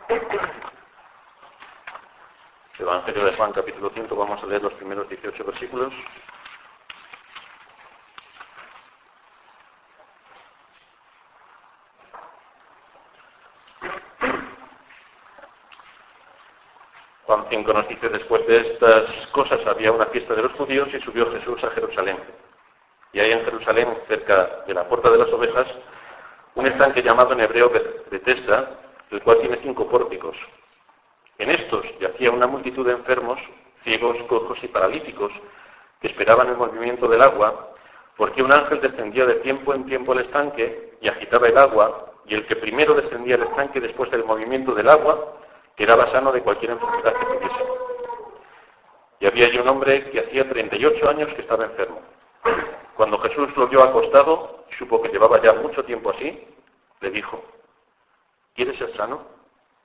Evangelio de Juan, capítulo 5, vamos a leer los primeros 18 versículos. Juan 5 nos dice: después de estas cosas había una fiesta de los judíos y subió Jesús a Jerusalén. Y hay en Jerusalén, cerca de la puerta de las ovejas, un estanque llamado en hebreo Betesda, el cual tiene 5 pórticos. En estos yacía una multitud de enfermos, ciegos, cojos y paralíticos, que esperaban el movimiento del agua, porque un ángel descendía de tiempo en tiempo al estanque y agitaba el agua, y el que primero descendía al estanque después del movimiento del agua, quedaba sano de cualquier enfermedad que tuviese. Y había allí un hombre que hacía 38 años que estaba enfermo. Cuando Jesús lo vio acostado y supo que llevaba ya mucho tiempo así, le dijo: ¿quieres ser sano?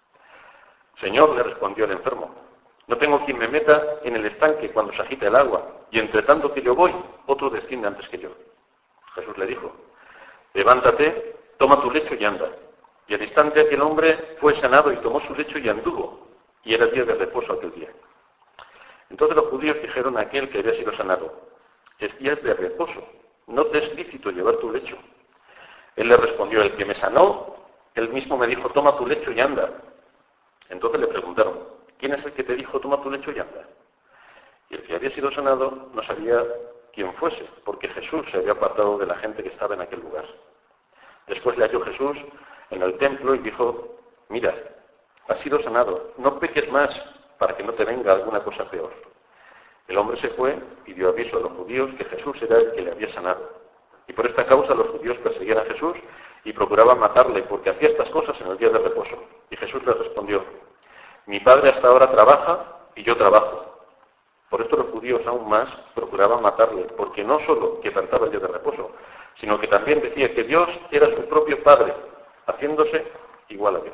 Señor, le respondió el enfermo, no tengo quien me meta en el estanque cuando se agita el agua, y entre tanto que yo voy, otro desciende antes que yo. Jesús le dijo: levántate, toma tu lecho y anda. Y al instante aquel hombre fue sanado y tomó su lecho y anduvo, y era día de reposo aquel día. Entonces los judíos dijeron a aquel que había sido sanado: es día de reposo, no te es lícito llevar tu lecho. Él le respondió: el que me sanó, él mismo me dijo: toma tu lecho y anda. Entonces le preguntaron: ¿quién es el que te dijo toma tu lecho y anda? Y el que había sido sanado no sabía quién fuese, porque Jesús se había apartado de la gente que estaba en aquel lugar. Después le halló Jesús en el templo y dijo: mira, has sido sanado, no peques más para que no te venga alguna cosa peor. El hombre se fue y dio aviso a los judíos que Jesús era el que le había sanado. Y por esta causa los judíos perseguían a Jesús y procuraban matarle, porque hacía estas cosas en el día de reposo. Y Jesús les respondió: mi Padre hasta ahora trabaja y yo trabajo. Por esto los judíos aún más procuraban matarle, porque no solo quebrantaba el día de reposo, sino que también decía que Dios era su propio Padre, haciéndose igual a Dios.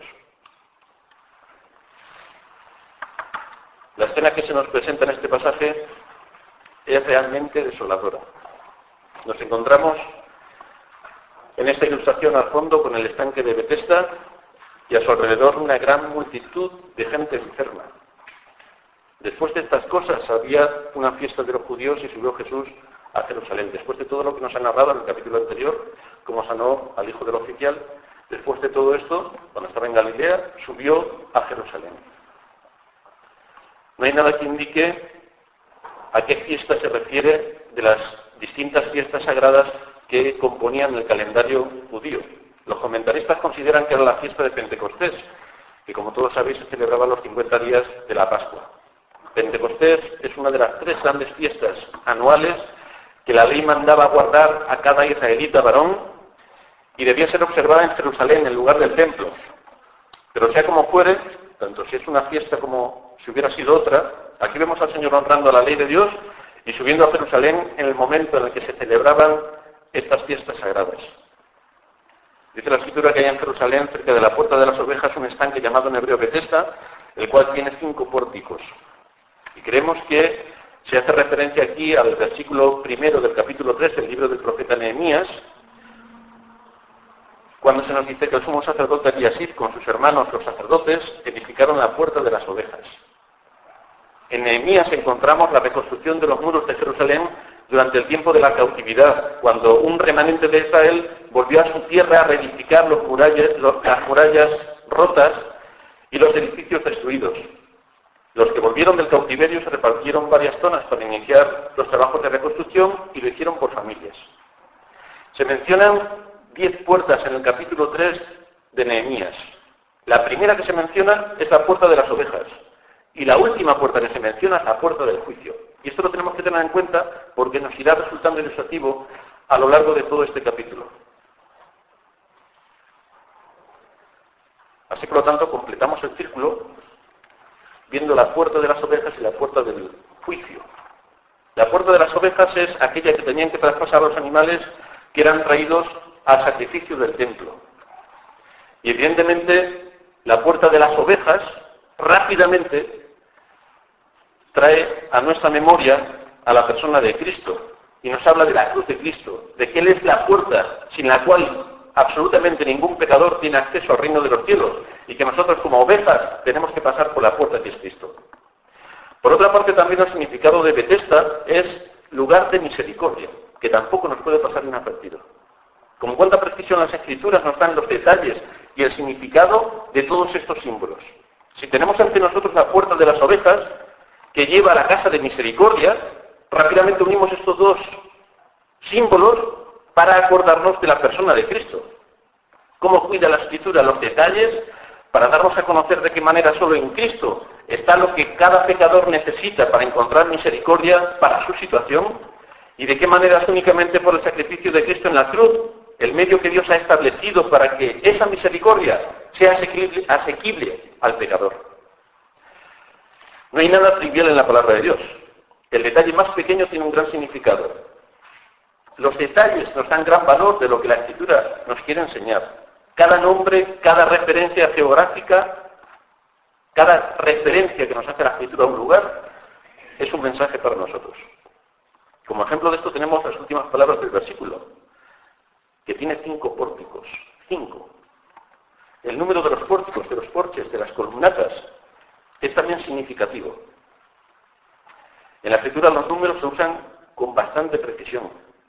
La escena que se nos presenta en este pasaje es realmente desoladora. Nos encontramos en esta ilustración al fondo con el estanque de Betesda y a su alrededor una gran multitud de gente enferma. Después de estas cosas había una fiesta de los judíos y subió Jesús a Jerusalén. Después de todo lo que nos ha narrado en el capítulo anterior, cómo sanó al hijo del oficial, después de todo esto, cuando estaba en Galilea, subió a Jerusalén. No hay nada que indique a qué fiesta se refiere de las distintas fiestas sagradas que componían el calendario judío. Los comentaristas consideran que era la fiesta de Pentecostés, que como todos sabéis se celebraba los 50 días de la Pascua. Pentecostés es una de las 3 grandes fiestas anuales que la ley mandaba guardar a cada israelita varón y debía ser observada en Jerusalén, en lugar del templo. Pero sea como fuere, tanto si es una fiesta como si hubiera sido otra, aquí vemos al Señor honrando la ley de Dios y subiendo a Jerusalén en el momento en el que se celebraban estas fiestas sagradas. Dice la Escritura que hay en Jerusalén, cerca de la puerta de las ovejas, un estanque llamado en hebreo Betesda, el cual tiene 5 pórticos. Y creemos que se hace referencia aquí al versículo 1 del capítulo 3 del libro del profeta Nehemías, cuando se nos dice que el sumo sacerdote Eliasib con sus hermanos los sacerdotes edificaron la puerta de las ovejas. En Nehemías encontramos la reconstrucción de los muros de Jerusalén durante el tiempo de la cautividad, cuando un remanente de Israel volvió a su tierra a reedificar las murallas rotas y los edificios destruidos. Los que volvieron del cautiverio se repartieron varias zonas para iniciar los trabajos de reconstrucción y lo hicieron por familias. Se mencionan 10 puertas en el capítulo 3 de Nehemías. La primera que se menciona es la puerta de las ovejas. Y la última puerta que se menciona es la puerta del juicio. Y esto lo tenemos que tener en cuenta porque nos irá resultando ilustrativo a lo largo de todo este capítulo. Así, por lo tanto, completamos el círculo viendo la puerta de las ovejas y la puerta del juicio. La puerta de las ovejas es aquella que tenían que traspasar los animales que eran traídos al sacrificio del templo. Y evidentemente la puerta de las ovejas rápidamente trae a nuestra memoria a la persona de Cristo y nos habla de la cruz de Cristo, de que Él es la puerta sin la cual absolutamente ningún pecador tiene acceso al reino de los cielos y que nosotros como ovejas tenemos que pasar por la puerta que es Cristo. Por otra parte, también el significado de Betesda es lugar de misericordia, que tampoco nos puede pasar inadvertido. Con cuánta precisión las Escrituras nos dan los detalles y el significado de todos estos símbolos. Si tenemos ante nosotros la puerta de las ovejas, que lleva a la casa de misericordia, rápidamente unimos estos dos símbolos para acordarnos de la persona de Cristo. Cómo cuida la Escritura los detalles para darnos a conocer de qué manera solo en Cristo está lo que cada pecador necesita para encontrar misericordia para su situación, y de qué manera es únicamente por el sacrificio de Cristo en la cruz, el medio que Dios ha establecido para que esa misericordia sea asequible al pecador. No hay nada trivial en la palabra de Dios. El detalle más pequeño tiene un gran significado. Los detalles nos dan gran valor de lo que la Escritura nos quiere enseñar. Cada nombre, cada referencia geográfica, cada referencia que nos hace la Escritura a un lugar, es un mensaje para nosotros. Como ejemplo de esto tenemos las últimas palabras del versículo, que tiene 5 pórticos. 5. El número de los pórticos, de los porches, de las columnatas, es también significativo. En la Escritura los números se usan con bastante precisión.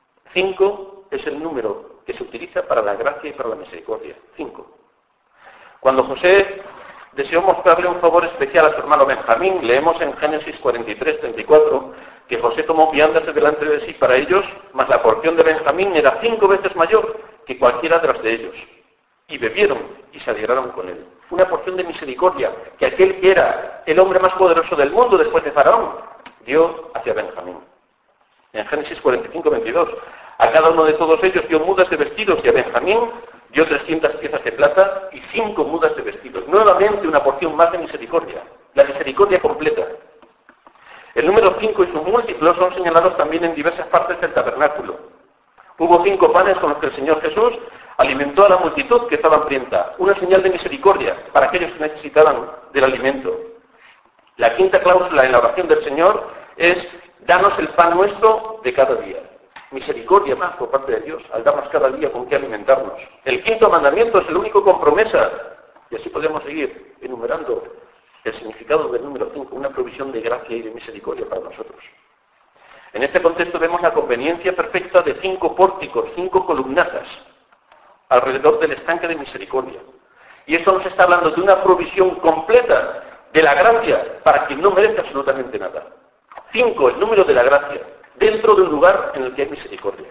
5 es el número que se utiliza para la gracia y para la misericordia. 5. Cuando José deseó mostrarle un favor especial a su hermano Benjamín, leemos en Génesis 43-34 que José tomó viandas delante de sí para ellos, mas la porción de Benjamín era 5 veces mayor que cualquiera de las de ellos. Y bebieron y se alegraron con él. Una porción de misericordia que aquel que era el hombre más poderoso del mundo después de Faraón dio hacia Benjamín. En Génesis 45-22, a cada uno de todos ellos dio mudas de vestidos y a Benjamín dio 300 piezas de plata y 5 mudas de vestidos. Nuevamente una porción más de misericordia, la misericordia completa. El número 5 y sus múltiplos son señalados también en diversas partes del tabernáculo. Hubo 5 panes con los que el Señor Jesús alimentó a la multitud que estaba hambrienta, una señal de misericordia para aquellos que necesitaban del alimento. La quinta cláusula en la oración del Señor es: danos el pan nuestro de cada día. Misericordia más por parte de Dios al darnos cada día con qué alimentarnos. El quinto mandamiento es el único con promesa, y así podemos seguir enumerando el significado del número 5, una provisión de gracia y de misericordia para nosotros. En este contexto vemos la conveniencia perfecta de 5 pórticos, 5 columnatas, alrededor del estanque de misericordia. Y esto nos está hablando de una provisión completa de la gracia para quien no merece absolutamente nada. 5, el número de la gracia, dentro de un lugar en el que hay misericordia.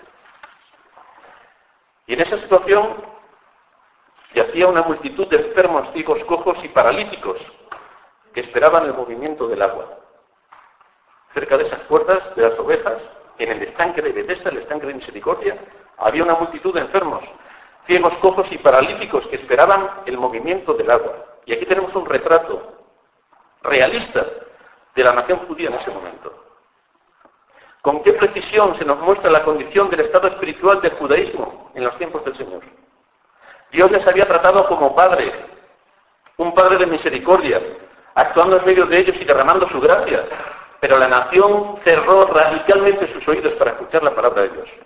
Y en esa situación yacía una multitud de enfermos, ciegos, cojos y paralíticos que esperaban el movimiento del agua. Cerca de esas puertas de las ovejas, en el estanque de Betesda, el estanque de misericordia, había una multitud de enfermos, ciegos, cojos y paralíticos que esperaban el movimiento del agua. Y aquí tenemos un retrato realista de la nación judía en ese momento. Con qué precisión se nos muestra la condición del estado espiritual del judaísmo en los tiempos del Señor. Dios les había tratado como padre, un padre de misericordia, actuando en medio de ellos y derramando su gracia, pero la nación cerró radicalmente sus oídos para escuchar la palabra de Dios.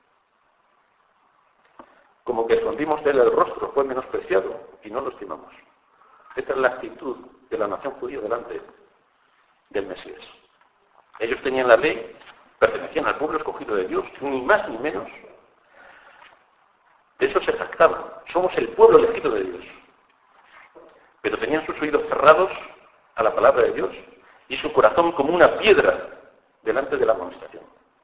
Como que escondimos de él el rostro, fue menospreciado y no lo estimamos. Esta es la actitud de la nación judía delante del Mesías. Ellos tenían la ley, pertenecían al pueblo escogido de Dios, ni más ni menos. De eso se jactaban. Somos el pueblo elegido de Dios. Pero tenían sus oídos cerrados a la palabra de Dios y su corazón como una piedra delante de la amonestación.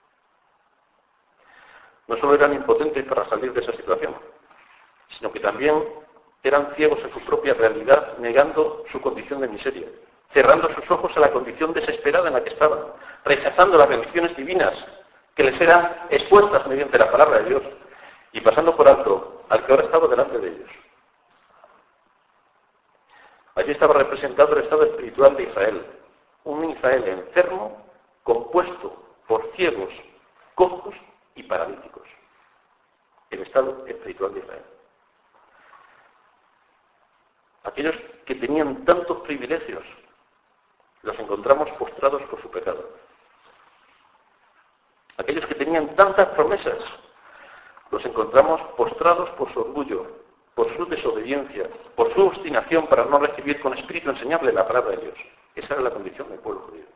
No solo eran impotentes para salir de esa situación, sino que también eran ciegos en su propia realidad, negando su condición de miseria, cerrando sus ojos a la condición desesperada en la que estaban, rechazando las bendiciones divinas que les eran expuestas mediante la palabra de Dios y pasando por alto al que ahora estaba delante de ellos. Allí estaba representado el estado espiritual de Israel, un Israel enfermo compuesto por ciegos, cojos y paralíticos. El estado espiritual de Israel. Aquellos que tenían tantos privilegios los encontramos postrados por su pecado. Aquellos que tenían tantas promesas, Los encontramos postrados por su orgullo, por su desobediencia, por su obstinación para no recibir con espíritu enseñable la palabra de Dios. Esa era la condición del pueblo judío.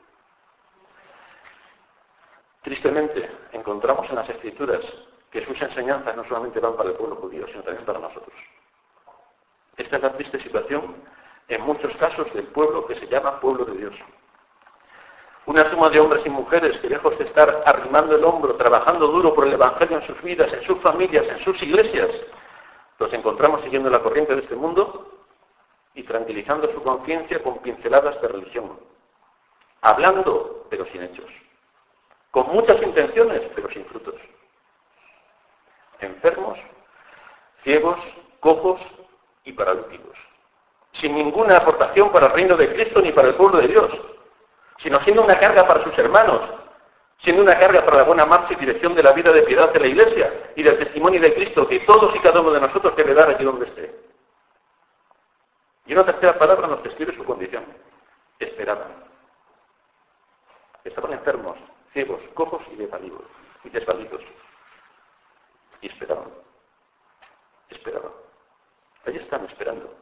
Tristemente, encontramos en las Escrituras que sus enseñanzas no solamente van para el pueblo judío, sino también para nosotros. Esta es la triste situación en muchos casos del pueblo que se llama pueblo de Dios. Una suma de hombres y mujeres que, lejos de estar arrimando el hombro, trabajando duro por el Evangelio en sus vidas, en sus familias, en sus iglesias, los encontramos siguiendo la corriente de este mundo y tranquilizando su conciencia con pinceladas de religión, hablando pero sin hechos, con muchas intenciones pero sin frutos, enfermos, ciegos, cojos y paralíticos, sin ninguna aportación para el reino de Cristo ni para el pueblo de Dios, sino siendo una carga para sus hermanos, siendo una carga para la buena marcha y dirección de la vida de piedad de la Iglesia y del testimonio de Cristo que todos y cada uno de nosotros debe dar allí donde esté. Y una tercera palabra nos describe su condición. Esperaban. Estaban enfermos, ciegos, cojos y desvalidos. Y esperaban. Esperaban. Allí están esperando.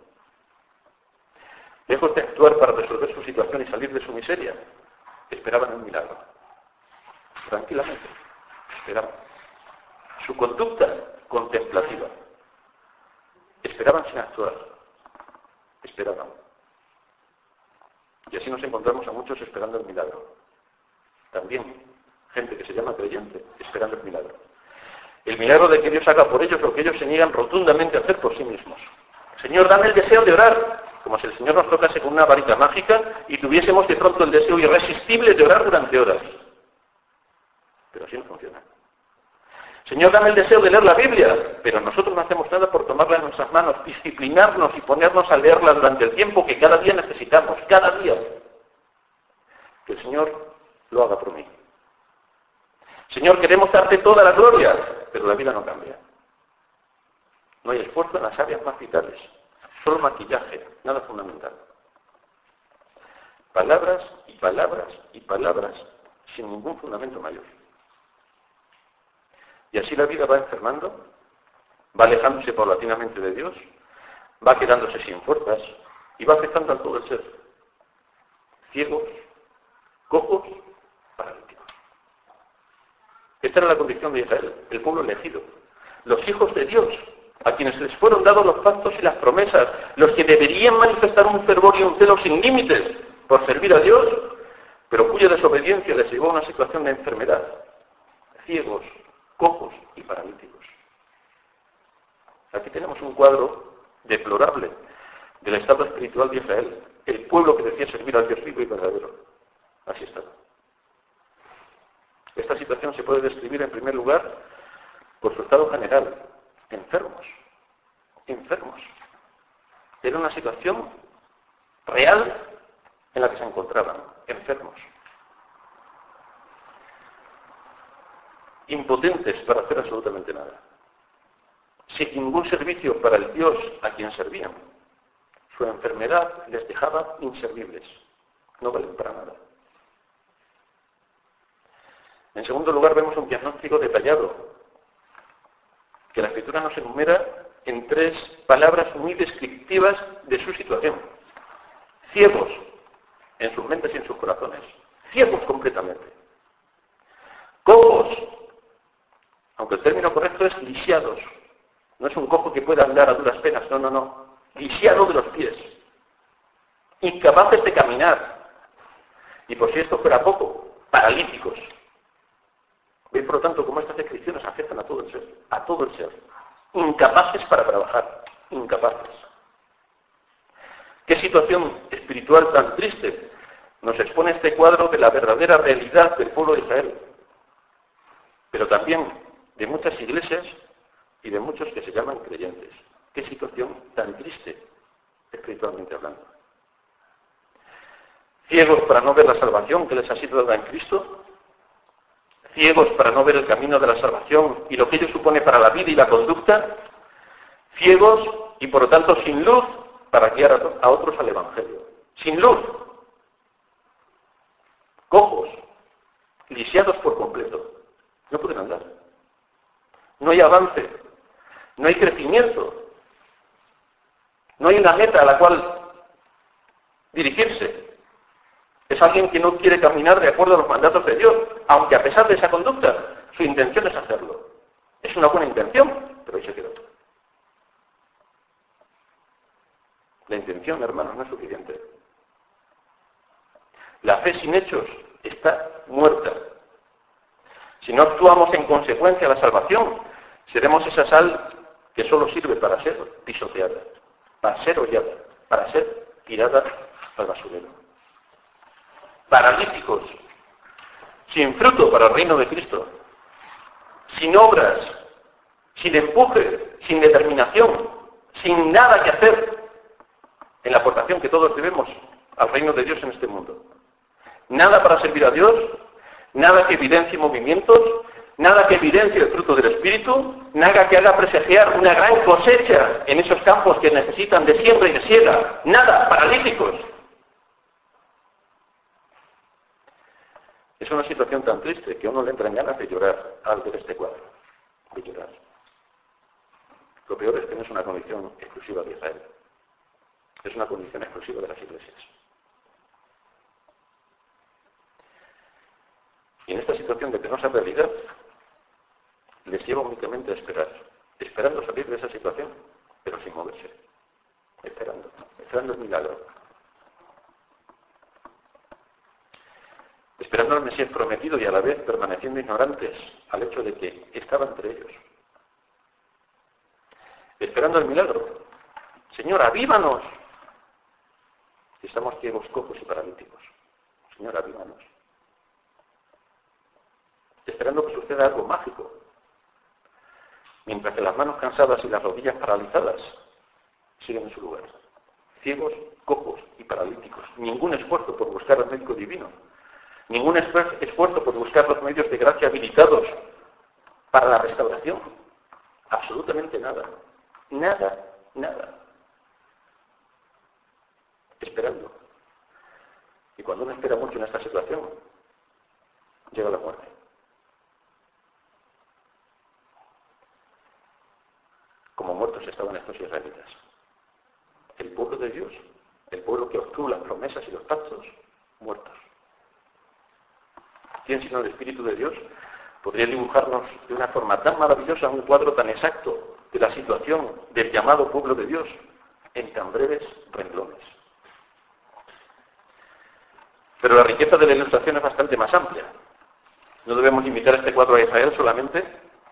Lejos de actuar para resolver su situación y salir de su miseria, esperaban un milagro. Tranquilamente, esperaban. Su conducta contemplativa. Esperaban sin actuar. Esperaban. Y así nos encontramos a muchos esperando el milagro. También gente que se llama creyente, esperando el milagro. El milagro de que Dios haga por ellos lo que ellos se niegan rotundamente a hacer por sí mismos. Señor, dame el deseo de orar, como si el Señor nos tocase con una varita mágica y tuviésemos de pronto el deseo irresistible de orar durante horas. Pero así no funciona. Señor, dame el deseo de leer la Biblia, pero nosotros no hacemos nada por tomarla en nuestras manos, disciplinarnos y ponernos a leerla durante el tiempo que cada día necesitamos, cada día. Que el Señor lo haga por mí. Señor, queremos darte toda la gloria, pero la vida no cambia. No hay esfuerzo en las áreas más vitales, solo maquillaje, nada fundamental. Palabras y palabras y palabras sin ningún fundamento mayor. Y así la vida va enfermando, va alejándose paulatinamente de Dios, va quedándose sin fuerzas y va afectando a todo el ser. Ciegos, cojos, paralíticos. Esta era la condición de Israel, el pueblo elegido, los hijos de Dios, a quienes les fueron dados los pactos y las promesas, los que deberían manifestar un fervor y un celo sin límites por servir a Dios, pero cuya desobediencia les llevó a una situación de enfermedad. Ciegos, cojos y paralíticos. Aquí tenemos un cuadro deplorable del estado espiritual de Israel, el pueblo que decía servir al Dios vivo y verdadero. Así estaba. Esta situación se puede describir en primer lugar por su estado general. Enfermos. Enfermos. Era una situación real en la que se encontraban. Enfermos. Impotentes para hacer absolutamente nada. Sin ningún servicio para el Dios a quien servían. Su enfermedad les dejaba inservibles. No valen para nada. En segundo lugar, vemos un diagnóstico detallado, que la Escritura nos enumera en 3 palabras muy descriptivas de su situación. Ciegos en sus mentes y en sus corazones. Ciegos completamente. Cojos, aunque el término correcto es lisiados. No es un cojo que pueda andar a duras penas, no. Lisiado de los pies. Incapaces de caminar. Y por si esto fuera poco, paralíticos. Veis, por lo tanto, cómo estas descripciones afectan a todo el ser. Incapaces para trabajar, incapaces. ¿Qué situación espiritual tan triste nos expone este cuadro de la verdadera realidad del pueblo de Israel? Pero también de muchas iglesias y de muchos que se llaman creyentes. ¿Qué situación tan triste, espiritualmente hablando? Ciegos para no ver la salvación que les ha sido dada en Cristo, ciegos para no ver el camino de la salvación y lo que ello supone para la vida y la conducta, ciegos y por lo tanto sin luz para guiar a otros al Evangelio. Sin luz. Cojos, lisiados por completo. No pueden andar. no hay avance, no hay crecimiento, no hay una meta a la cual dirigirse. Es alguien que no quiere caminar de acuerdo a los mandatos de Dios, aunque a pesar de esa conducta, su intención es hacerlo. Es una buena intención, pero ahí se quedó. La intención, hermanos, no es suficiente. La fe sin hechos está muerta. Si no actuamos en consecuencia a la salvación, seremos esa sal que solo sirve para ser pisoteada, para ser hollada, para ser tirada al basurero. Paralíticos, sin fruto para el reino de Cristo, sin obras, sin empuje, sin determinación, sin nada que hacer en la aportación que todos debemos al reino de Dios en este mundo. Nada para servir a Dios, nada que evidencie movimientos, nada que evidencie el fruto del Espíritu, nada que haga presagiar una gran cosecha en esos campos que necesitan de siembra y de siega. Nada, paralíticos. Es una situación tan triste que a uno le entran ganas de llorar al ver este cuadro, de llorar. Lo peor es que no es una condición exclusiva de Israel, es una condición exclusiva de las iglesias. Y en esta situación de penosa realidad, les lleva únicamente a esperar, esperando salir de esa situación, pero sin moverse, esperando el milagro. Esperando al Mesías prometido y a la vez permaneciendo ignorantes al hecho de que estaba entre ellos. Esperando el milagro. Señor, avívanos. Estamos ciegos, cojos y paralíticos. Señor, avívanos. Esperando que suceda algo mágico. Mientras que las manos cansadas y las rodillas paralizadas siguen en su lugar. Ciegos, cojos y paralíticos. Ningún esfuerzo por buscar al médico divino. Ningún esfuerzo por buscar los medios de gracia habilitados para la restauración. Absolutamente nada. Nada. Esperando. Y cuando uno espera mucho en esta situación, llega la muerte. Como muertos estaban estos israelitas. El pueblo de Dios, el pueblo que obtuvo las promesas y los pactos, muertos. ¿Quién sino el Espíritu de Dios podría dibujarnos de una forma tan maravillosa un cuadro tan exacto de la situación del llamado pueblo de Dios en tan breves renglones? Pero la riqueza de la ilustración es bastante más amplia. No debemos limitar este cuadro a Israel solamente.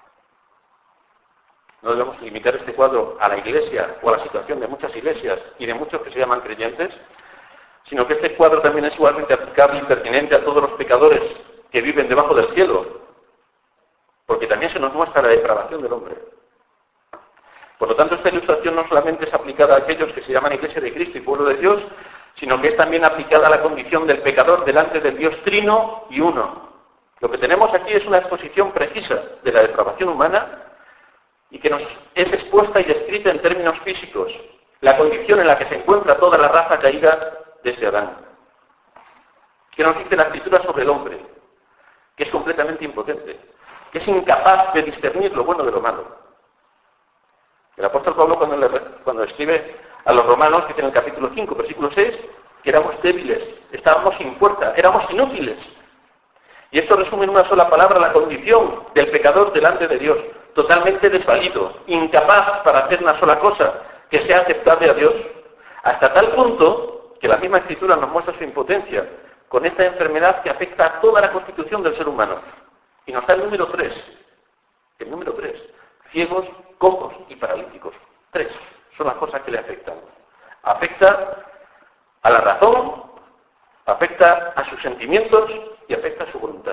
No debemos limitar este cuadro a la iglesia o a la situación de muchas iglesias y de muchos que se llaman creyentes, sino que este cuadro también es igualmente aplicable y pertinente a todos los pecadores que viven debajo del cielo, porque también se nos muestra la depravación del hombre. Por lo tanto, esta ilustración no solamente es aplicada a aquellos que se llaman Iglesia de Cristo y pueblo de Dios, sino que es también aplicada a la condición del pecador delante del Dios trino y uno. Lo que tenemos aquí es una exposición precisa de la depravación humana y que nos es expuesta y descrita en términos físicos, la condición en la que se encuentra toda la raza caída desde Adán. ¿Qué nos dice la Escritura sobre el hombre? Que es completamente impotente, que es incapaz de discernir lo bueno de lo malo. El apóstol Pablo cuando escribe a los romanos, dice en el capítulo 5, versículo 6, que éramos débiles, estábamos sin fuerza, éramos inútiles. Y esto resume en una sola palabra la condición del pecador delante de Dios, totalmente desvalido, incapaz para hacer una sola cosa, que sea aceptable a Dios, hasta tal punto que la misma Escritura nos muestra su impotencia con esta enfermedad que afecta a toda la constitución del ser humano. Y nos da el número 3. El número 3. Ciegos, cojos y paralíticos. 3 son las cosas que le afectan. Afecta a la razón, afecta a sus sentimientos y afecta a su voluntad.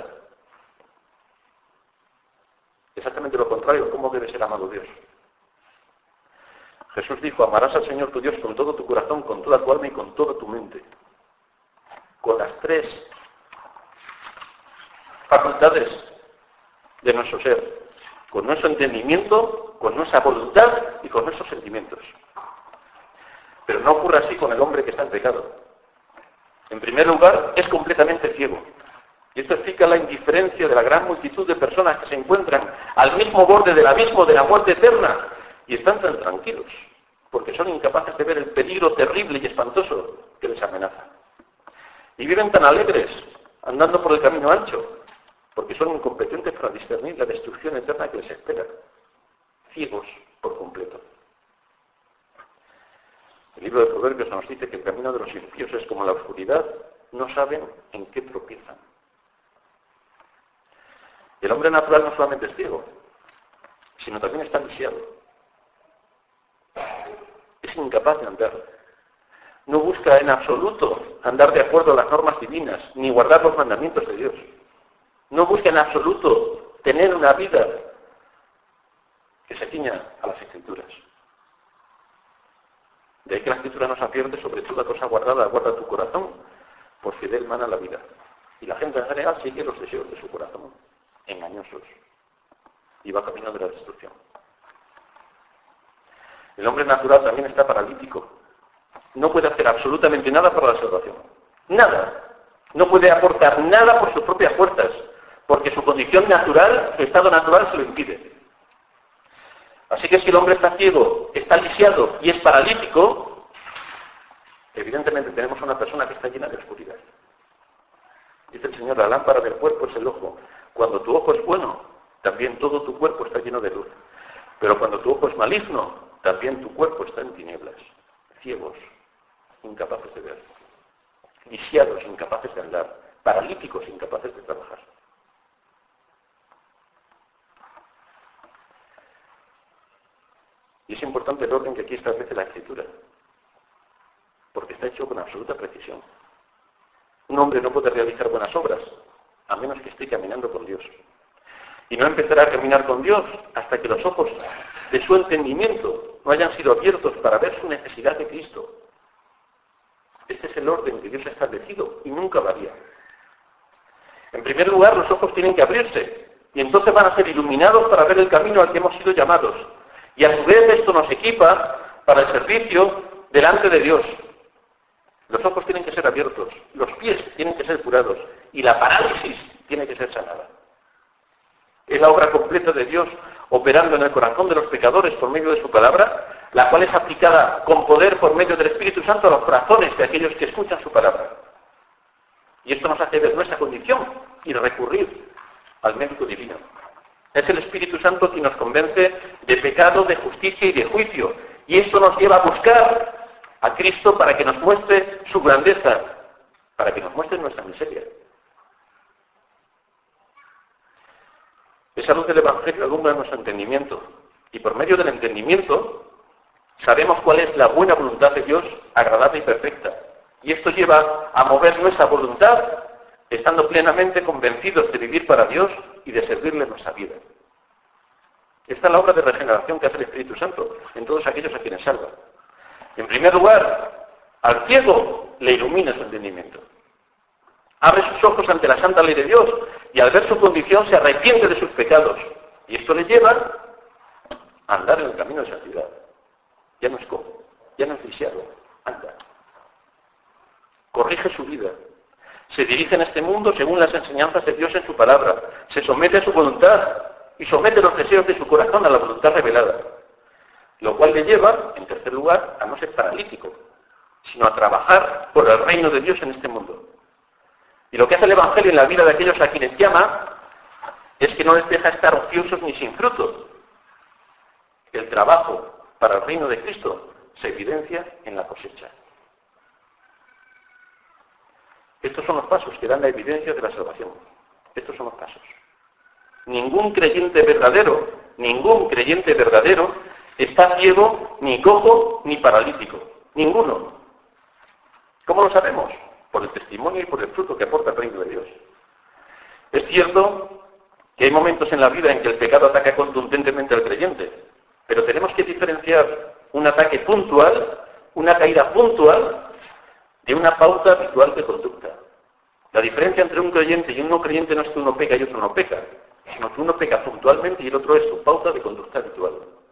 Exactamente lo contrario, ¿cómo debe ser amado Dios? Jesús dijo, amarás al Señor tu Dios con todo tu corazón, con toda tu alma y con toda tu mente. Con las 3 facultades de nuestro ser, con nuestro entendimiento, con nuestra voluntad y con nuestros sentimientos. Pero no ocurre así con el hombre que está en pecado. En primer lugar, es completamente ciego. Y esto explica la indiferencia de la gran multitud de personas que se encuentran al mismo borde del abismo de la muerte eterna y están tan tranquilos, porque son incapaces de ver el peligro terrible y espantoso que les amenaza. Y viven tan alegres, andando por el camino ancho, porque son incompetentes para discernir la destrucción eterna que les espera, ciegos por completo. El libro de Proverbios nos dice que el camino de los impíos es como la oscuridad, no saben en qué tropiezan. El hombre natural no solamente es ciego, sino también está lisiado. Es incapaz de andar. No busca en absoluto andar de acuerdo a las normas divinas, ni guardar los mandamientos de Dios. No busca en absoluto tener una vida que se ciña a las Escrituras. De ahí que la Escritura nos advierte sobre toda cosa guardada, guarda tu corazón, porque de él mana la vida. Y la gente en general sigue los deseos de su corazón, engañosos, y va camino de la destrucción. El hombre natural también está paralítico. No puede hacer absolutamente nada para la salvación. Nada. No puede aportar nada por sus propias fuerzas, porque su condición natural, su estado natural se lo impide. Así que si el hombre está ciego, está lisiado y es paralítico, evidentemente tenemos una persona que está llena de oscuridad. Dice el Señor, la lámpara del cuerpo es el ojo. Cuando tu ojo es bueno, también todo tu cuerpo está lleno de luz. Pero cuando tu ojo es maligno, también tu cuerpo está en tinieblas. Ciegos, incapaces de ver. Lisiados, incapaces de andar. Paralíticos, incapaces de trabajar. Y es importante el orden que aquí establece la Escritura, porque está hecho con absoluta precisión. Un hombre no puede realizar buenas obras, a menos que esté caminando con Dios. Y no empezará a caminar con Dios hasta que los ojos de su entendimiento no hayan sido abiertos para ver su necesidad de Cristo. Este es el orden que Dios ha establecido y nunca varía. En primer lugar, los ojos tienen que abrirse, y entonces van a ser iluminados para ver el camino al que hemos sido llamados. Y a su vez esto nos equipa para el servicio delante de Dios. Los ojos tienen que ser abiertos, los pies tienen que ser curados y la parálisis tiene que ser sanada. Es la obra completa de Dios operando en el corazón de los pecadores por medio de su palabra, la cual es aplicada con poder por medio del Espíritu Santo a los corazones de aquellos que escuchan su palabra. Y esto nos hace ver nuestra condición y recurrir al médico divino. Es el Espíritu Santo quien nos convence de pecado, de justicia y de juicio. Y esto nos lleva a buscar a Cristo para que nos muestre su grandeza, para que nos muestre nuestra miseria. Esa luz del Evangelio alumbra nuestro entendimiento. Y por medio del entendimiento sabemos cuál es la buena voluntad de Dios, agradable y perfecta. Y esto lleva a mover nuestra voluntad, estando plenamente convencidos de vivir para Dios y de servirle en nuestra vida. Esta es la obra de regeneración que hace el Espíritu Santo en todos aquellos a quienes salva. En primer lugar, al ciego le ilumina su entendimiento. Abre sus ojos ante la santa ley de Dios y al ver su condición se arrepiente de sus pecados. Y esto le lleva a andar en el camino de santidad. Ya no es cojo, ya no es lisiado, anda. Corrige su vida. Se dirige en este mundo según las enseñanzas de Dios en su palabra. Se somete a su voluntad y somete los deseos de su corazón a la voluntad revelada. Lo cual le lleva, en tercer lugar, a no ser paralítico, sino a trabajar por el reino de Dios en este mundo. Y lo que hace el Evangelio en la vida de aquellos a quienes llama es que no les deja estar ociosos ni sin fruto. El trabajo para el reino de Cristo se evidencia en la cosecha. Estos son los pasos que dan la evidencia de la salvación. Estos son los pasos. Ningún creyente verdadero está ciego, ni cojo, ni paralítico. Ninguno. ¿Cómo lo sabemos? Por el testimonio y por el fruto que aporta el reino de Dios. Es cierto que hay momentos en la vida en que el pecado ataca contundentemente al creyente, pero tenemos que diferenciar un ataque puntual, una caída puntual, de una pauta habitual de conducta. La diferencia entre un creyente y un no creyente no es que uno peca y otro no peca, sino que uno peca puntualmente y el otro es su pauta de conducta habitual.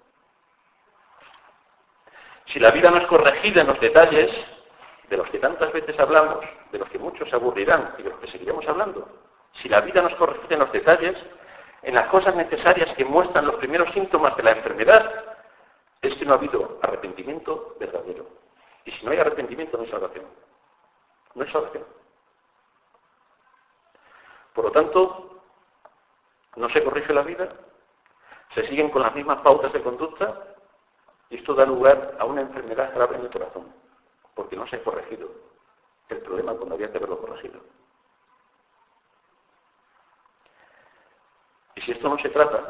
Si la vida no es corregida en los detalles, de los que tantas veces hablamos, de los que muchos se aburrirán y de los que seguiremos hablando, Si la vida nos corrige en los detalles, en las cosas necesarias que muestran los primeros síntomas de la enfermedad, es que no ha habido arrepentimiento verdadero. Y si no hay arrepentimiento, no hay salvación. No hay salvación. Por lo tanto, no se corrige la vida, se siguen con las mismas pautas de conducta, y esto da lugar a una enfermedad grave en el corazón, porque no se ha corregido el problema cuando había que haberlo corregido. Y si esto no se trata,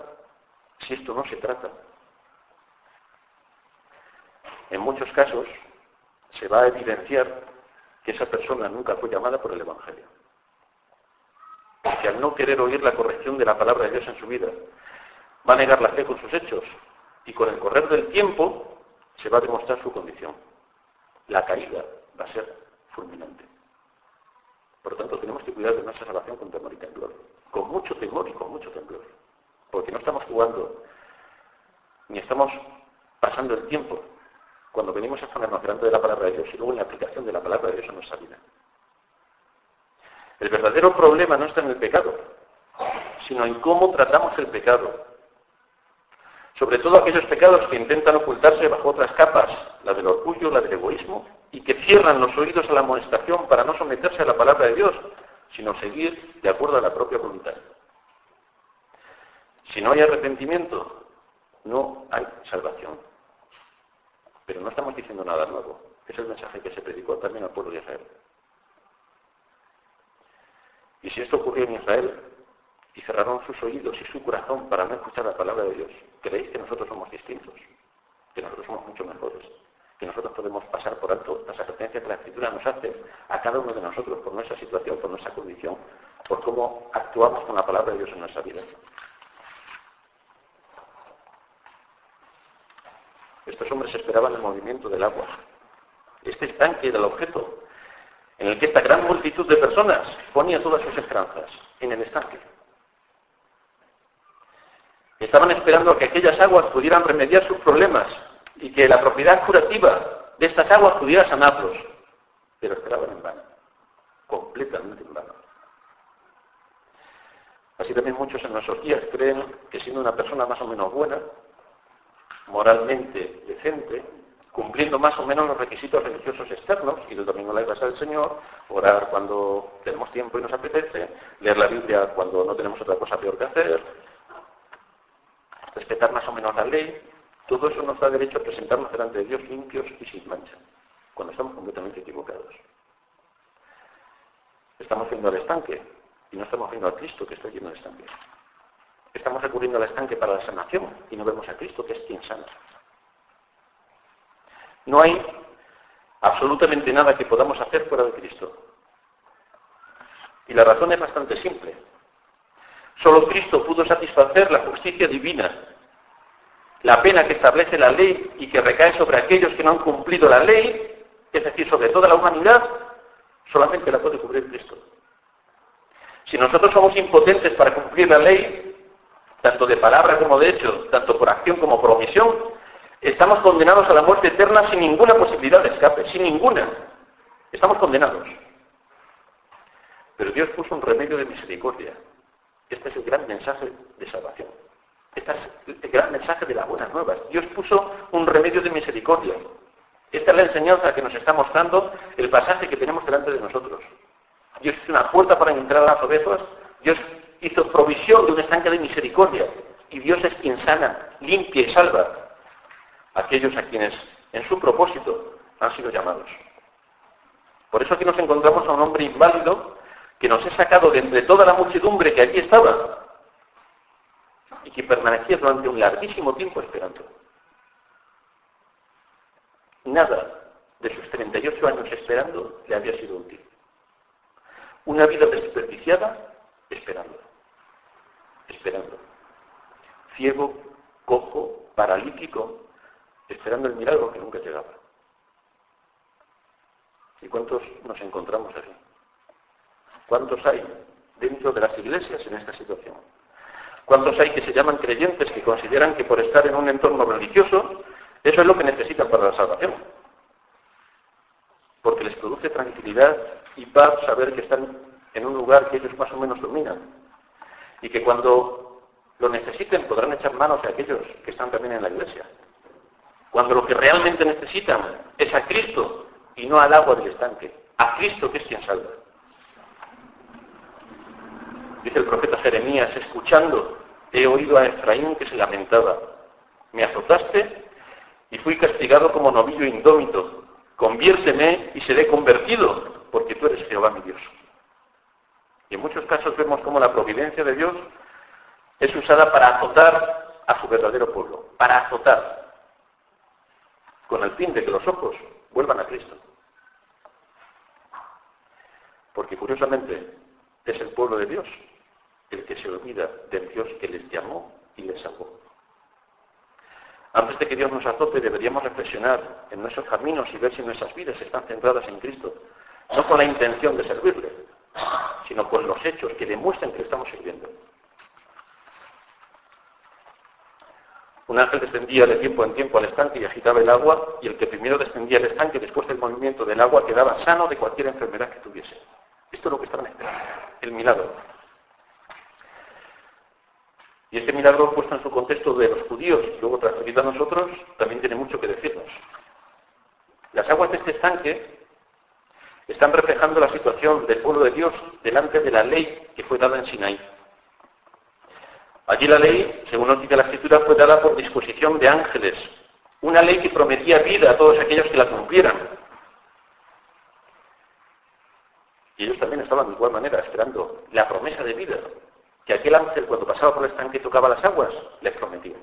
en muchos casos se va a evidenciar que esa persona nunca fue llamada por el Evangelio. Que al no querer oír la corrección de la palabra de Dios en su vida, va a negar la fe con sus hechos, y con el correr del tiempo se va a demostrar su condición. La caída va a ser fulminante. Por lo tanto, tenemos que cuidar de nuestra salvación con temor y temblor. Con mucho temor y con mucho temblor. Porque no estamos jugando, ni estamos pasando el tiempo cuando venimos a ponernos delante de la palabra de Dios y luego en la aplicación de la palabra de Dios en nuestra vida. El verdadero problema no está en el pecado, sino en cómo tratamos el pecado. Sobre todo aquellos pecados que intentan ocultarse bajo otras capas, la del orgullo, la del egoísmo, y que cierran los oídos a la amonestación para no someterse a la palabra de Dios, sino seguir de acuerdo a la propia voluntad. Si no hay arrepentimiento, no hay salvación. Pero no estamos diciendo nada nuevo. Es el mensaje que se predicó también al pueblo de Israel. Y si esto ocurrió en Israel, y cerraron sus oídos y su corazón para no escuchar la palabra de Dios, ¿creéis que nosotros somos distintos? Que nosotros somos mucho mejores. Que nosotros podemos pasar por alto las advertencias que la Escritura nos hace a cada uno de nosotros por nuestra situación, por nuestra condición, por cómo actuamos con la palabra de Dios en nuestra vida. Estos hombres esperaban el movimiento del agua. Este estanque era el objeto en el que esta gran multitud de personas ponía todas sus esperanzas, en el estanque. Estaban esperando a que aquellas aguas pudieran remediar sus problemas y que la propiedad curativa de estas aguas pudiera sanarlos. Pero esperaban en vano, completamente en vano. Así también muchos en nuestros días creen que siendo una persona más o menos buena, moralmente decente, cumpliendo más o menos los requisitos religiosos externos, ir el domingo a la casa del Señor, orar cuando tenemos tiempo y nos apetece, leer la Biblia cuando no tenemos otra cosa peor que hacer, respetar más o menos la ley, todo eso nos da derecho a presentarnos delante de Dios limpios y sin mancha, cuando estamos completamente equivocados. Estamos viendo al estanque y no estamos viendo a Cristo que está lleno del estanque. Estamos recurriendo al estanque para la sanación y no vemos a Cristo que es quien sana. No hay absolutamente nada que podamos hacer fuera de Cristo. Y la razón es bastante simple. Solo Cristo pudo satisfacer la justicia divina, la pena que establece la ley y que recae sobre aquellos que no han cumplido la ley, es decir, sobre toda la humanidad, solamente la puede cubrir Cristo. Si nosotros somos impotentes para cumplir la ley, tanto de palabra como de hecho, tanto por acción como por omisión, estamos condenados a la muerte eterna sin ninguna posibilidad de escape, sin ninguna. Estamos condenados. Pero Dios puso un remedio de misericordia. Este es el gran mensaje de salvación. Este es el gran mensaje de las buenas nuevas. Dios puso un remedio de misericordia. Esta es la enseñanza que nos está mostrando el pasaje que tenemos delante de nosotros. Dios hizo una puerta para entrar a las ovejas. Dios hizo provisión de un estanque de misericordia. Y Dios es quien sana, limpia y salva a aquellos a quienes en su propósito han sido llamados. Por eso aquí nos encontramos a un hombre inválido que nos es sacado de entre toda la muchedumbre que allí estaba y que permanecía durante un larguísimo tiempo esperando. Nada de sus 38 años esperando le había sido útil. Una vida desperdiciada esperando. Ciego, cojo, paralítico, esperando el milagro que nunca llegaba. ¿Y cuántos nos encontramos así? ¿Cuántos hay dentro de las iglesias en esta situación? ¿Cuántos hay que se llaman creyentes que consideran que por estar en un entorno religioso, eso es lo que necesitan para la salvación? Porque les produce tranquilidad y paz saber que están en un lugar que ellos más o menos dominan, y que cuando lo necesiten podrán echar manos a aquellos que están también en la iglesia. Cuando lo que realmente necesitan es a Cristo y no al agua del estanque, a Cristo que es quien salva. Dice el profeta Jeremías, escuchando, he oído a Efraín que se lamentaba. Me azotaste y fui castigado como novillo indómito. Conviérteme y seré convertido, porque tú eres Jehová mi Dios. Y en muchos casos vemos cómo la providencia de Dios es usada para azotar a su verdadero pueblo, para azotar, con el fin de que los ojos vuelvan a Cristo. Porque curiosamente es el pueblo de Dios el que se olvida del Dios que les llamó y les salvó. Antes de que Dios nos azote, deberíamos reflexionar en nuestros caminos y ver si nuestras vidas están centradas en Cristo, no con la intención de servirle, sino con los hechos que demuestren que le estamos sirviendo. Un ángel descendía de tiempo en tiempo al estanque y agitaba el agua, y el que primero descendía al estanque después del movimiento del agua quedaba sano de cualquier enfermedad que tuviese. Esto es lo que estaban esperando, el milagro. Y este milagro, puesto en su contexto de los judíos y luego transferido a nosotros, también tiene mucho que decirnos. Las aguas de este estanque están reflejando la situación del pueblo de Dios delante de la ley que fue dada en Sinaí. Allí la ley, según nos dice la Escritura, fue dada por disposición de ángeles, una ley que prometía vida a todos aquellos que la cumplieran. Y ellos también estaban de igual manera esperando la promesa de vida que aquel ángel, cuando pasaba por el estanque y tocaba las aguas, les prometía.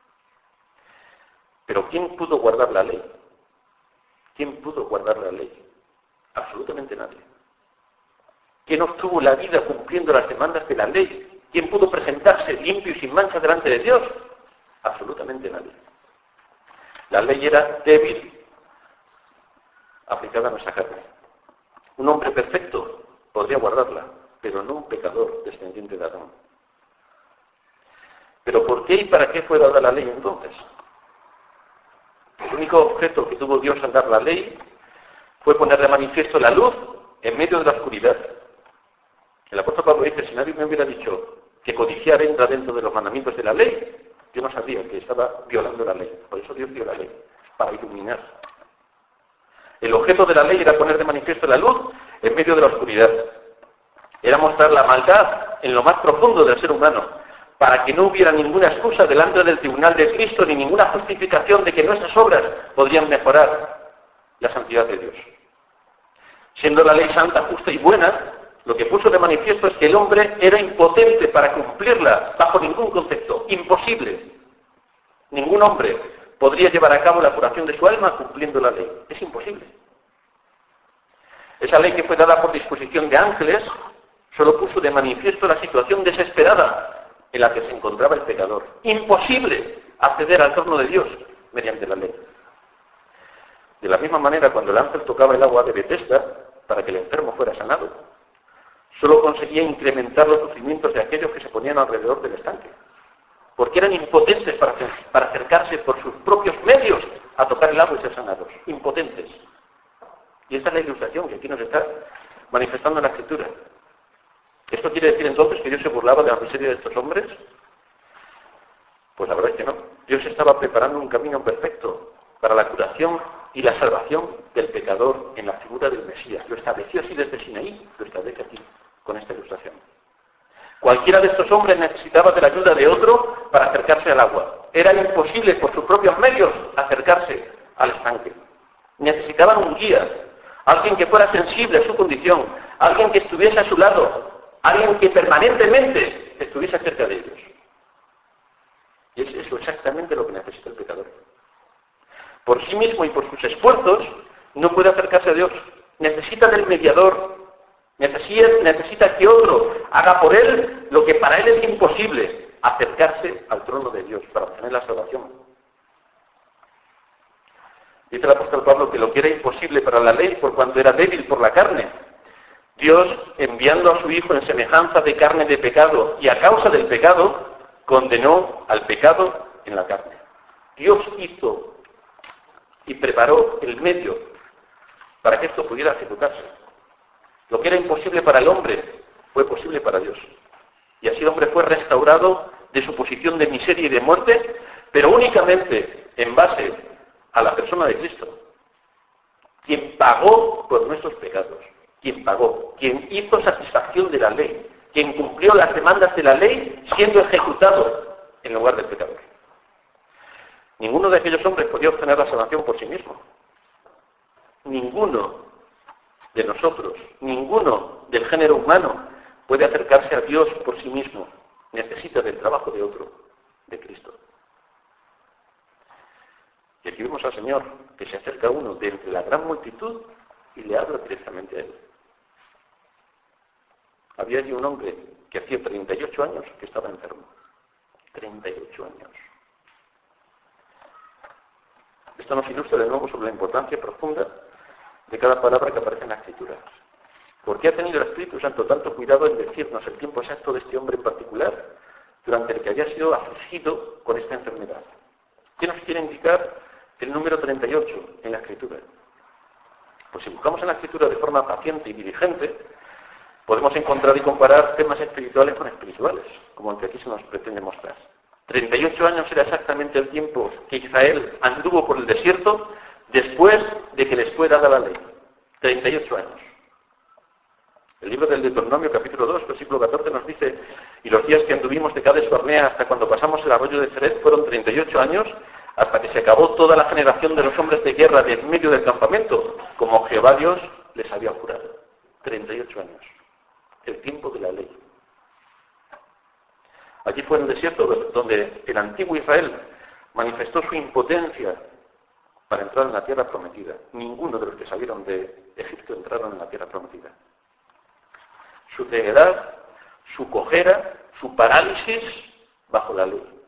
Pero ¿quién pudo guardar la ley? ¿Quién pudo guardar la ley? Absolutamente nadie. ¿Quién obtuvo la vida cumpliendo las demandas de la ley? ¿Quién pudo presentarse limpio y sin mancha delante de Dios? Absolutamente nadie. La ley era débil, aplicada a nuestra carne. Un hombre perfecto podría guardarla, pero no un pecador descendiente de Adán. ¿Pero por qué y para qué fue dada la ley entonces? El único objeto que tuvo Dios al dar la ley fue poner de manifiesto la luz en medio de la oscuridad. El apóstol Pablo dice, si nadie me hubiera dicho que codiciar entra dentro de los mandamientos de la ley, yo no sabría que estaba violando la ley. Por eso Dios dio la ley, para iluminar. El objeto de la ley era poner de manifiesto la luz en medio de la oscuridad. Era mostrar la maldad en lo más profundo del ser humano, para que no hubiera ninguna excusa delante del tribunal de Cristo, ni ninguna justificación de que nuestras obras podrían mejorar la santidad de Dios. Siendo la ley santa, justa y buena, lo que puso de manifiesto es que el hombre era impotente para cumplirla bajo ningún concepto, imposible. Ningún hombre podría llevar a cabo la curación de su alma cumpliendo la ley. Es imposible. Esa ley que fue dada por disposición de ángeles solo puso de manifiesto la situación desesperada en la que se encontraba el pecador. Imposible acceder al trono de Dios mediante la ley. De la misma manera, cuando el ángel tocaba el agua de Betesda para que el enfermo fuera sanado, solo conseguía incrementar los sufrimientos de aquellos que se ponían alrededor del estanque, porque eran impotentes para acercarse por sus propios medios a tocar el agua y ser sanados. Impotentes. Y esta es la ilustración que aquí nos está manifestando en la Escritura. ¿Esto quiere decir entonces que Dios se burlaba de la miseria de estos hombres? Pues la verdad es que no. Dios estaba preparando un camino perfecto para la curación y la salvación del pecador en la figura del Mesías. Lo estableció así desde Sinaí, lo establece aquí, con esta ilustración. Cualquiera de estos hombres necesitaba de la ayuda de otro para acercarse al agua. Era imposible por sus propios medios acercarse al estanque. Necesitaban un guía, alguien que fuera sensible a su condición, alguien que estuviese a su lado, alguien que permanentemente estuviese cerca de ellos. Y es eso exactamente lo que necesita el pecador. Por sí mismo y por sus esfuerzos no puede acercarse a Dios. Necesita del mediador. Necesita que otro haga por él lo que para él es imposible, acercarse al trono de Dios para obtener la salvación. Dice el apóstol Pablo que lo que era imposible para la ley, por cuanto era débil por la carne, Dios, enviando a su Hijo en semejanza de carne de pecado y a causa del pecado, condenó al pecado en la carne. Dios hizo y preparó el medio para que esto pudiera ejecutarse. Lo que era imposible para el hombre, fue posible para Dios. Y así el hombre fue restaurado de su posición de miseria y de muerte, pero únicamente en base a la persona de Cristo, quien pagó por nuestros pecados, quien pagó, quien hizo satisfacción de la ley, quien cumplió las demandas de la ley siendo ejecutado en lugar del pecador. Ninguno de aquellos hombres podía obtener la salvación por sí mismo. Ninguno de nosotros, ninguno del género humano puede acercarse a Dios por sí mismo. Necesita del trabajo de otro, de Cristo. Y aquí vemos al Señor que se acerca a uno de entre la gran multitud y le habla directamente a él. Había allí un hombre que hacía 38 años que estaba enfermo. 38 años. Esto nos ilustra de nuevo sobre la importancia profunda de cada palabra que aparece en la Escritura. ¿Por qué ha tenido el Espíritu Santo tanto cuidado en decirnos el tiempo exacto de este hombre en particular, durante el que había sido afligido con esta enfermedad? ¿Qué nos quiere indicar el número 38 en la Escritura? Pues si buscamos en la Escritura de forma paciente y diligente, podemos encontrar y comparar temas espirituales con espirituales, como el que aquí se nos pretende mostrar. 38 años era exactamente el tiempo que Israel anduvo por el desierto después de que les fue dada la ley. 38 años. El libro del Deuteronomio, capítulo 2, versículo 14, nos dice: y los días que anduvimos de Cades Barnea hasta cuando pasamos el arroyo de Ceret fueron 38 años, hasta que se acabó toda la generación de los hombres de guerra de en medio del campamento, como Jehová Dios les había jurado. 38 años. El tiempo de la ley. Allí fue en el desierto donde el antiguo Israel manifestó su impotencia para entrar en la tierra prometida. Ninguno de los que salieron de Egipto entraron en la tierra prometida. Su ceguedad, su cojera, su parálisis bajo la ley.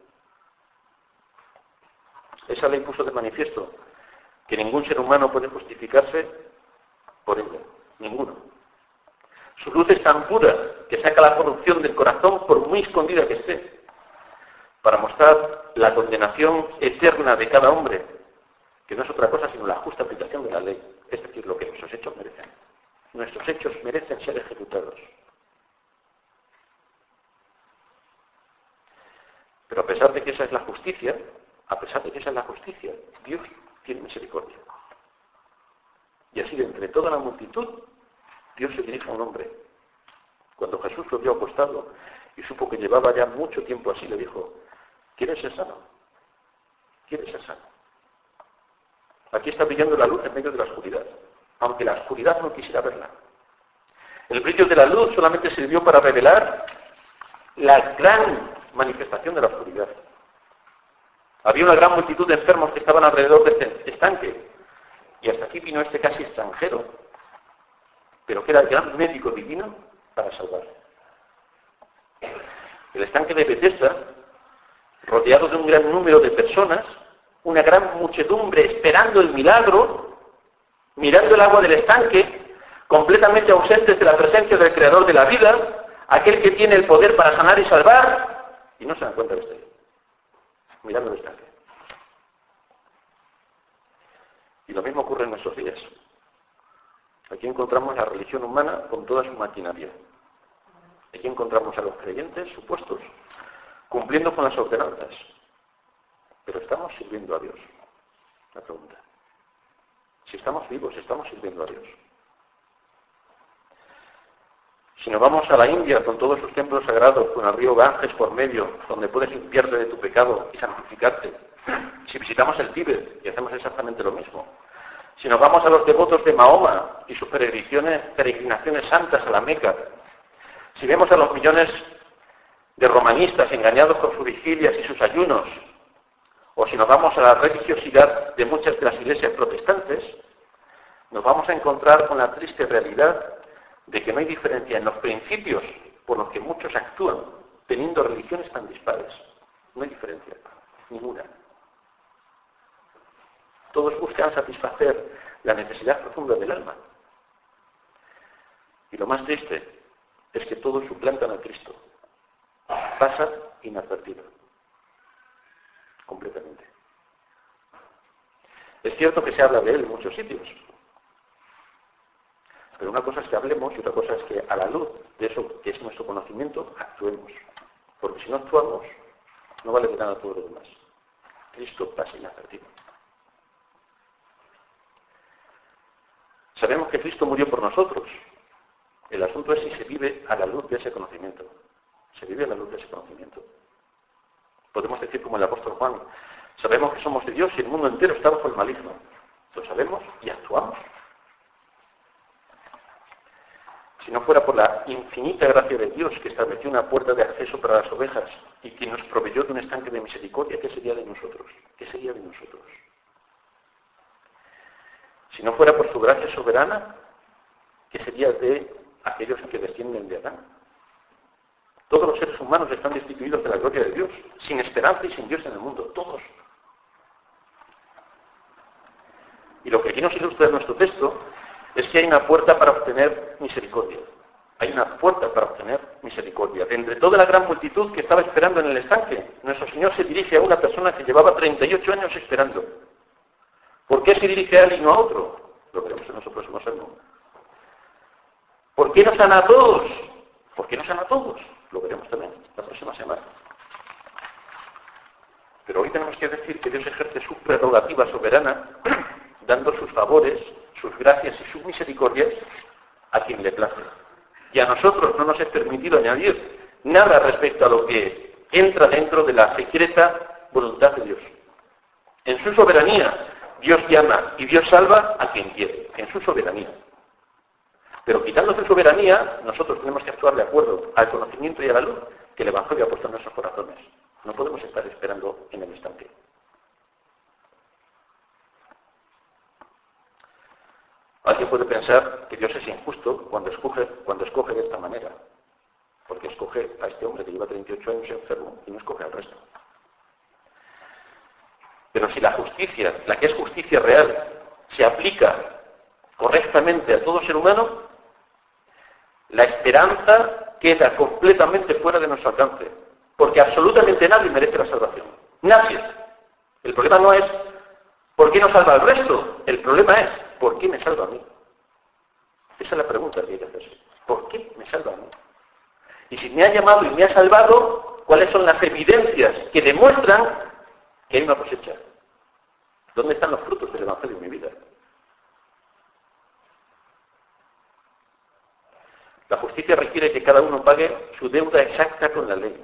Esa ley puso de manifiesto que ningún ser humano puede justificarse por ella. Ninguno. Su luz es tan pura que saca la corrupción del corazón por muy escondida que esté, para mostrar la condenación eterna de cada hombre, que no es otra cosa sino la justa aplicación de la ley, es decir, lo que nuestros hechos merecen. Nuestros hechos merecen ser ejecutados. Pero a pesar de que esa es la justicia, Dios tiene misericordia. Y así de entre toda la multitud, Dios se dirige a un hombre. Cuando Jesús lo vio acostado y supo que llevaba ya mucho tiempo así, le dijo: ¿quieres ser sano? ¿Quieres ser sano? Aquí está brillando la luz en medio de la oscuridad, aunque la oscuridad no quisiera verla. El brillo de la luz solamente sirvió para revelar la gran manifestación de la oscuridad. Había una gran multitud de enfermos que estaban alrededor de este estanque, y hasta aquí vino este casi extranjero, pero que era el gran médico divino para salvar. El estanque de Betesda, rodeado de un gran número de personas, una gran muchedumbre esperando el milagro, mirando el agua del estanque, completamente ausentes de la presencia del Creador de la vida, aquel que tiene el poder para sanar y salvar, y no se dan cuenta de esto, mirando el estanque. Y lo mismo ocurre en nuestros días. Aquí encontramos la religión humana con toda su maquinaria. Aquí encontramos a los creyentes supuestos, cumpliendo con las ordenanzas. Pero ¿estamos sirviendo a Dios? La pregunta. Si estamos vivos, ¿estamos sirviendo a Dios? Si nos vamos a la India con todos sus templos sagrados, con el río Ganges por medio, donde puedes limpiarte de tu pecado y santificarte. Si visitamos el Tíbet y hacemos exactamente lo mismo. Si nos vamos a los devotos de Mahoma y sus peregrinaciones santas a la Meca. Si vemos a los millones de romanistas engañados por sus vigilias y sus ayunos. O si nos vamos a la religiosidad de muchas de las iglesias protestantes, nos vamos a encontrar con la triste realidad de que no hay diferencia en los principios por los que muchos actúan, teniendo religiones tan dispares. No hay diferencia, ninguna. Todos buscan satisfacer la necesidad profunda del alma. Y lo más triste es que todos suplantan a Cristo. Pasa inadvertido. Completamente. Es cierto que se habla de él en muchos sitios. Pero una cosa es que hablemos y otra cosa es que a la luz de eso que es nuestro conocimiento, actuemos. Porque si no actuamos, no vale de nada todo lo demás. Cristo pasa inadvertido. Sabemos que Cristo murió por nosotros. El asunto es si se vive a la luz de ese conocimiento. Se vive a la luz de ese conocimiento. Podemos decir como el apóstol Juan, sabemos que somos de Dios y el mundo entero está bajo el maligno. Lo sabemos y actuamos. Si no fuera por la infinita gracia de Dios que estableció una puerta de acceso para las ovejas y que nos proveyó de un estanque de misericordia, ¿qué sería de nosotros? ¿Qué sería de nosotros? Si no fuera por su gracia soberana, ¿qué sería de aquellos que descienden de Adán? Todos los seres humanos están destituidos de la gloria de Dios, sin esperanza y sin Dios en el mundo, todos. Y lo que aquí nos ilustra en nuestro texto es que hay una puerta para obtener misericordia. Hay una puerta para obtener misericordia. De entre toda la gran multitud que estaba esperando en el estanque, nuestro Señor se dirige a una persona que llevaba 38 años esperando. ¿Por qué se dirige a él y no a otro? Lo veremos en nuestro próximo sermón. ¿Por qué no sana a todos? ¿Por qué no sana a todos? Lo veremos también la próxima semana. Pero hoy tenemos que decir que Dios ejerce su prerrogativa soberana dando sus favores, sus gracias y sus misericordias a quien le place. Y a nosotros no nos es permitido añadir nada respecto a lo que entra dentro de la secreta voluntad de Dios. En su soberanía, Dios llama y Dios salva a quien quiere, en su soberanía. Pero quitando su soberanía, nosotros tenemos que actuar de acuerdo al conocimiento y a la luz que el Evangelio ha puesto en nuestros corazones. No podemos estar esperando en el estanque. Alguien puede pensar que Dios es injusto cuando escoge de esta manera, porque escoge a este hombre que lleva 38 años enfermo y no escoge al resto. Pero si la justicia, la que es justicia real, se aplica correctamente a todo ser humano, la esperanza queda completamente fuera de nuestro alcance, porque absolutamente nadie merece la salvación. Nadie. El problema no es ¿por qué no salva al resto? El problema es ¿por qué me salva a mí? Esa es la pregunta que hay que hacerse. ¿Por qué me salva a mí? Y si me ha llamado y me ha salvado, ¿cuáles son las evidencias que demuestran que hay una cosecha? ¿Dónde están los frutos del Evangelio en mi vida? La justicia requiere que cada uno pague su deuda exacta con la ley.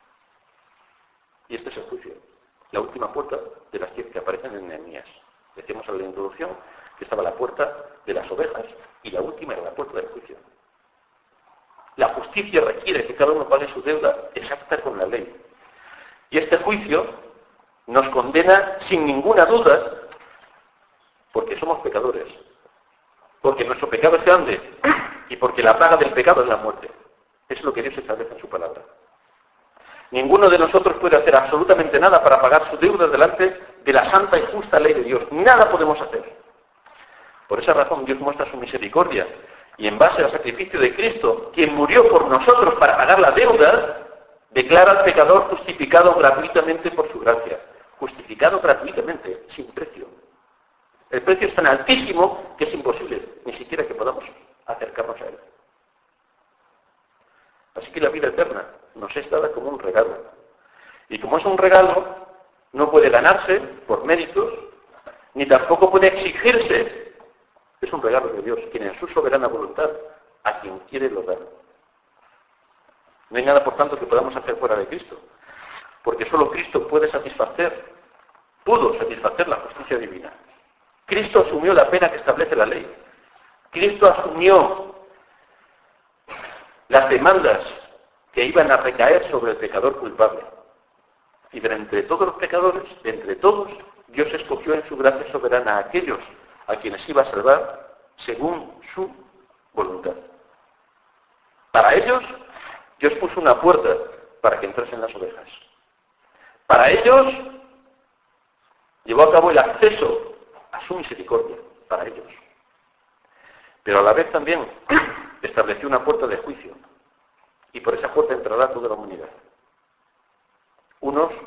Y este es el juicio. La última puerta de las 10 que aparecen en Nehemías. Decíamos en la introducción que estaba la puerta de las ovejas y la última era la puerta del juicio. La justicia requiere que cada uno pague su deuda exacta con la ley. Y este juicio nos condena sin ninguna duda porque somos pecadores. Porque nuestro pecado es grande y porque la paga del pecado es la muerte. Eso es lo que Dios establece en su palabra. Ninguno de nosotros puede hacer absolutamente nada para pagar su deuda delante de la santa y justa ley de Dios. Nada podemos hacer. Por esa razón Dios muestra su misericordia y en base al sacrificio de Cristo, quien murió por nosotros para pagar la deuda, declara al pecador justificado gratuitamente por su gracia. Justificado gratuitamente, sin precio. El precio es tan altísimo que es imposible ni siquiera que podamos acercarnos a él. Así que la vida eterna nos es dada como un regalo. Y como es un regalo, no puede ganarse por méritos, ni tampoco puede exigirse. Es un regalo de Dios, quien en su soberana voluntad a quien quiere lo da. No hay nada, por tanto, que podamos hacer fuera de Cristo, porque solo Cristo pudo satisfacer la justicia divina. Cristo asumió la pena que establece la ley. Cristo asumió las demandas que iban a recaer sobre el pecador culpable. Y de entre todos los pecadores, de entre todos, Dios escogió en su gracia soberana a aquellos a quienes iba a salvar según su voluntad. Para ellos, Dios puso una puerta para que entrasen las ovejas. Para ellos, llevó a cabo el acceso a su misericordia, para ellos. Pero a la vez también estableció una puerta de juicio. Y por esa puerta entrará toda la humanidad. Unos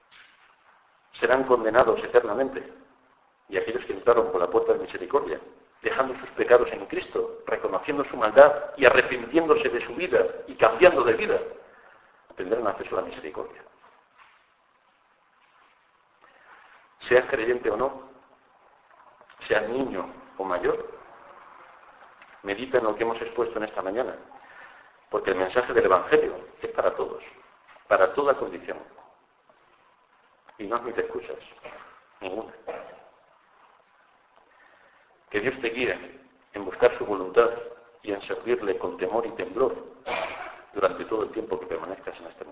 serán condenados eternamente, y aquellos que entraron por la puerta de misericordia dejando sus pecados en Cristo, reconociendo su maldad y arrepintiéndose de su vida y cambiando de vida, tendrán acceso a la misericordia. Sea creyente o no, sea niño o mayor, medita en lo que hemos expuesto en esta mañana, porque el mensaje del Evangelio es para todos, para toda condición, y no admite excusas, ninguna. Que Dios te guíe en buscar su voluntad y en servirle con temor y temblor durante todo el tiempo que permanezcas en este mundo.